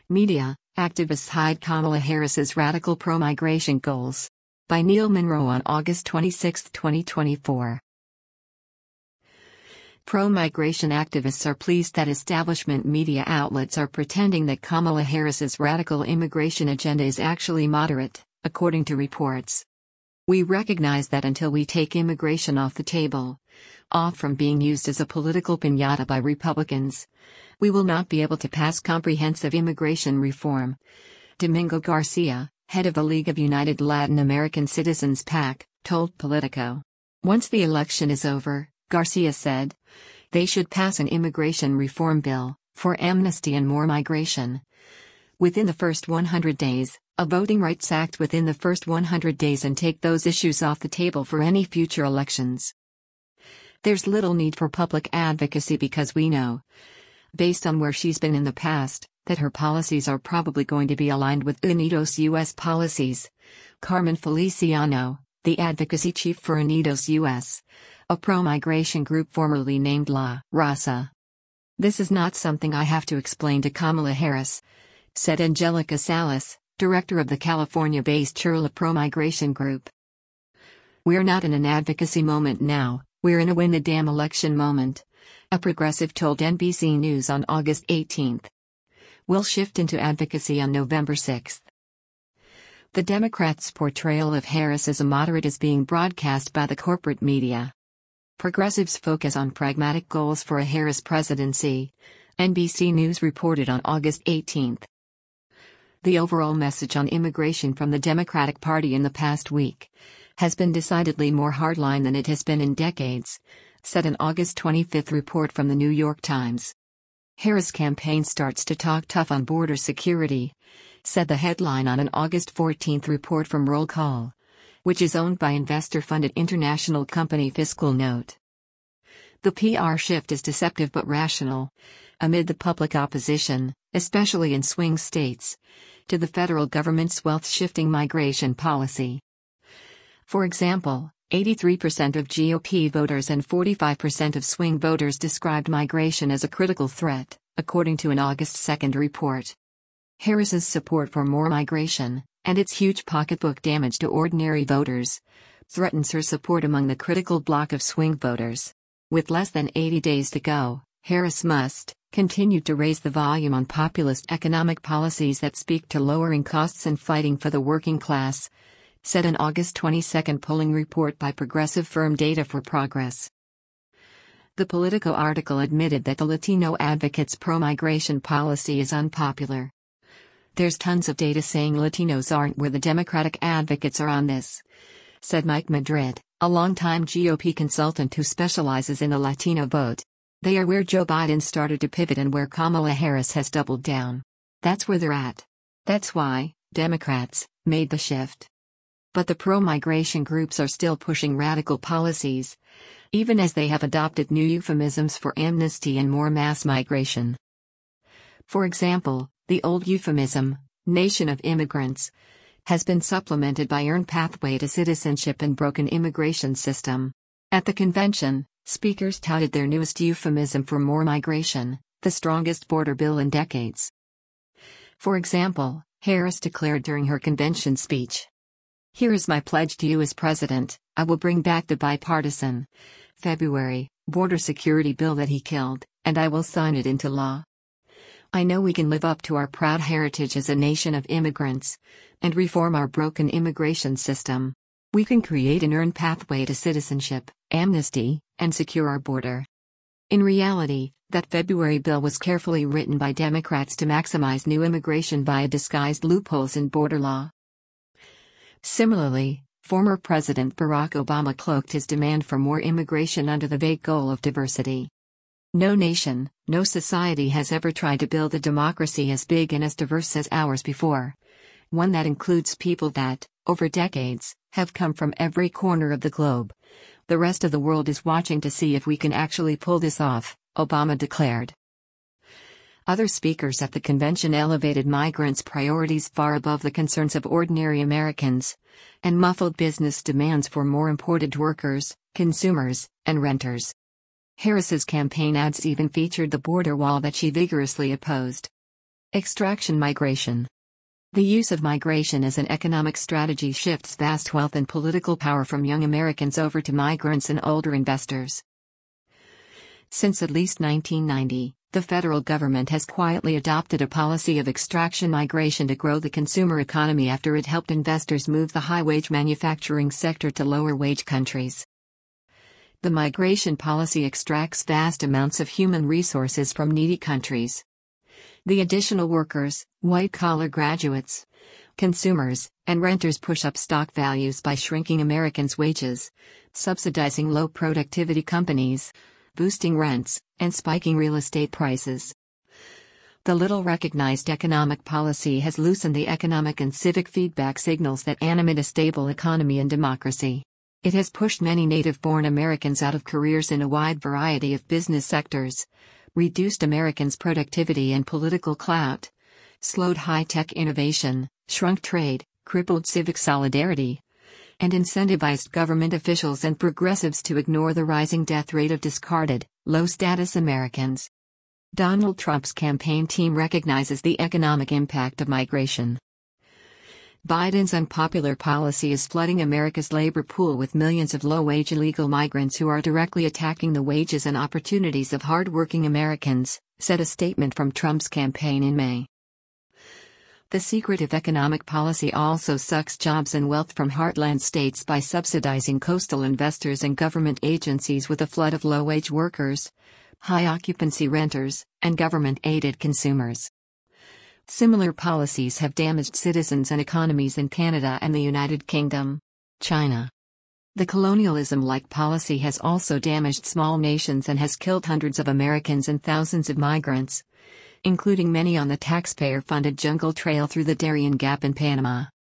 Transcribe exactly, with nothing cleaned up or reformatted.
Media, activists hide Kamala Harris's radical pro-migration goals. By Neil Monroe on August twenty-sixth, twenty twenty-four. Pro-migration activists are pleased that establishment media outlets are pretending that Kamala Harris's radical immigration agenda is actually moderate, according to reports. We recognize that until we take immigration off the table, off from being used as a political piñata by Republicans, we will not be able to pass comprehensive immigration reform. Domingo Garcia, head of the League of United Latin American Citizens PAC, told Politico. Once the election is over, Garcia said, they should pass an immigration reform bill, for amnesty and more migration. Within the first one hundred days, a Voting Rights Act within the first one hundred days, and take those issues off the table for any future elections. There's little need for public advocacy because we know, based on where she's been in the past, that her policies are probably going to be aligned with Unidos U S policies. Carmen Feliciano, the advocacy chief for Unidos U S, a pro-migration group formerly named La Raza. This is not something I have to explain to Kamala Harris, said Angelica Salas, director of the California-based Chirla pro-migration group. We're not in an advocacy moment now, we're in a win the damn election moment, a progressive told N B C News on August eighteenth. We'll shift into advocacy on November sixth. The Democrats' portrayal of Harris as a moderate is being broadcast by the corporate media. Progressives focus on pragmatic goals for a Harris presidency, N B C News reported on August eighteenth. The overall message on immigration from the Democratic Party in the past week has been decidedly more hardline than it has been in decades, said an August twenty-fifth report from the New York Times. Harris' campaign starts to talk tough on border security, said the headline on an August fourteenth report from Roll Call, which is owned by investor-funded international company Fiscal Note. The P R shift is deceptive but rational, amid the public opposition, especially in swing states, to the federal government's wealth-shifting migration policy. For example, eighty-three percent of G O P voters and forty-five percent of swing voters described migration as a critical threat, according to an August second report. Harris's support for more migration, and its huge pocketbook damage to ordinary voters, threatens her support among the critical bloc of swing voters. With less than eighty days to go, Harris must continue to raise the volume on populist economic policies that speak to lowering costs and fighting for the working class, said an August twenty-second polling report by progressive firm Data for Progress. The Politico article admitted that the Latino advocates' pro-migration policy is unpopular. There's tons of data saying Latinos aren't where the Democratic advocates are on this, said Mike Madrid, a longtime G O P consultant who specializes in the Latino vote. They are where Joe Biden started to pivot and where Kamala Harris has doubled down. That's where they're at. That's why Democrats made the shift. But the pro-migration groups are still pushing radical policies, even as they have adopted new euphemisms for amnesty and more mass migration. For example, the old euphemism, nation of immigrants, has been supplemented by earned pathway to citizenship and broken immigration system. At the convention, speakers touted their newest euphemism for more migration, the strongest border bill in decades. For example, Harris declared during her convention speech, "Here is my pledge to you as president, I will bring back the bipartisan February border security bill that he killed, and I will sign it into law. I know we can live up to our proud heritage as a nation of immigrants, and reform our broken immigration system. We can create an earned pathway to citizenship, amnesty, and secure our border." In reality, that February bill was carefully written by Democrats to maximize new immigration via disguised loopholes in border law. Similarly, former President Barack Obama cloaked his demand for more immigration under the vague goal of diversity. No nation, no society has ever tried to build a democracy as big and as diverse as ours before. One that includes people that, over decades, have come from every corner of the globe. The rest of the world is watching to see if we can actually pull this off, Obama declared. Other speakers at the convention elevated migrants' priorities far above the concerns of ordinary Americans, and muffled business demands for more imported workers, consumers, and renters. Harris's campaign ads even featured the border wall that she vigorously opposed. Extraction migration. The use of migration as an economic strategy shifts vast wealth and political power from young Americans over to migrants and older investors. Since at least nineteen ninety, the federal government has quietly adopted a policy of extraction migration to grow the consumer economy after it helped investors move the high-wage manufacturing sector to lower-wage countries. The migration policy extracts vast amounts of human resources from needy countries. The additional workers, white-collar graduates, consumers, and renters push up stock values by shrinking Americans' wages, subsidizing low-productivity companies, boosting rents, and spiking real estate prices. The little-recognized economic policy has loosened the economic and civic feedback signals that animate a stable economy and democracy. It has pushed many native-born Americans out of careers in a wide variety of business sectors, reduced Americans' productivity and political clout, slowed high-tech innovation, shrunk trade, crippled civic solidarity, and incentivized government officials and progressives to ignore the rising death rate of discarded, low-status Americans. Donald Trump's campaign team recognizes the economic impact of migration. Biden's unpopular policy is flooding America's labor pool with millions of low-wage illegal migrants who are directly attacking the wages and opportunities of hard-working Americans, said a statement from Trump's campaign in May. The secretive economic policy also sucks jobs and wealth from heartland states by subsidizing coastal investors and government agencies with a flood of low-wage workers, high-occupancy renters, and government-aided consumers. Similar policies have damaged citizens and economies in Canada and the United Kingdom. China. The colonialism-like policy has also damaged small nations and has killed hundreds of Americans and thousands of migrants, including many on the taxpayer-funded Jungle Trail through the Darien Gap in Panama.